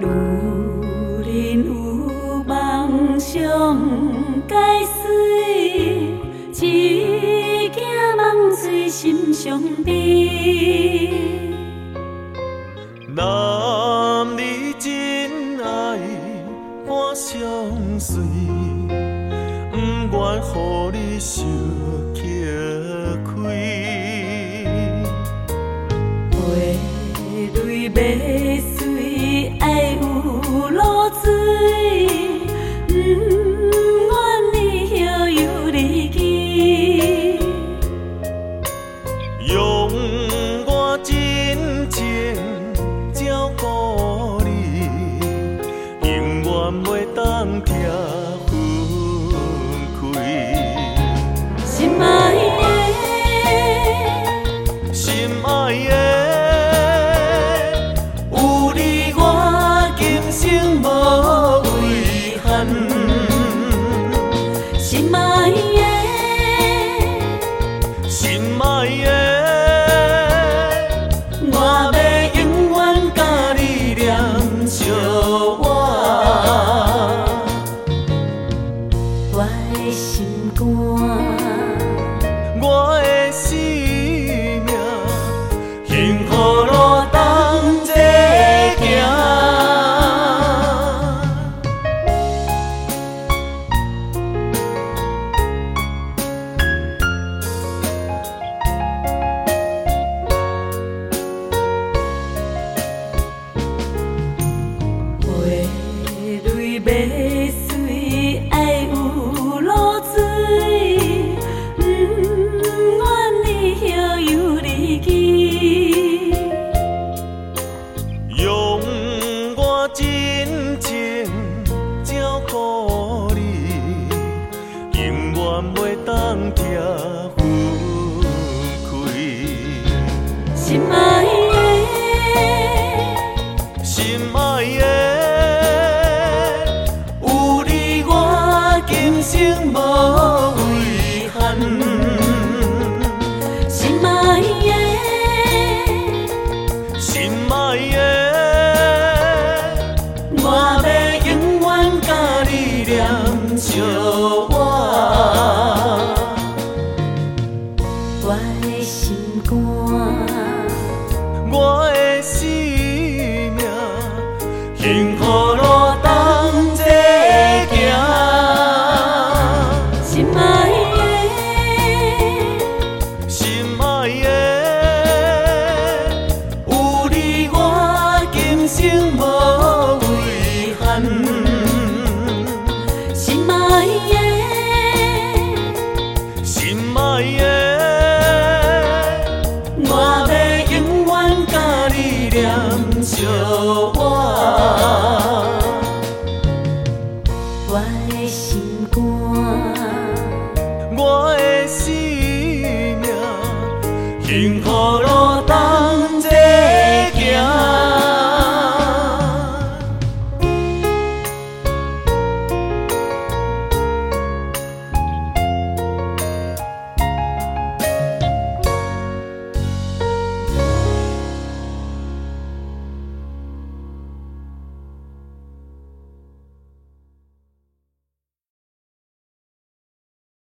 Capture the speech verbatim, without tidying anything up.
女人有梦想该水，一件梦碎心上悲。 男儿真爱伴相随，不愿予你受吃亏。 花蕊要水，爱有露水，不愿你摇游离去。 用我真情照顾你，永远袂当拆分开。 心爱的， 心爱的，有你我今生无遗憾。 心爱的， 心爱的，我要永远甲你念相偎。 我的心肝。 我的生命，幸福路同齐行。 花蕊要水，爱有露水，不愿你摇游离去。 用我真情照顾你，永远袂当拆分开。 心爱的， 心爱的，有你我今生无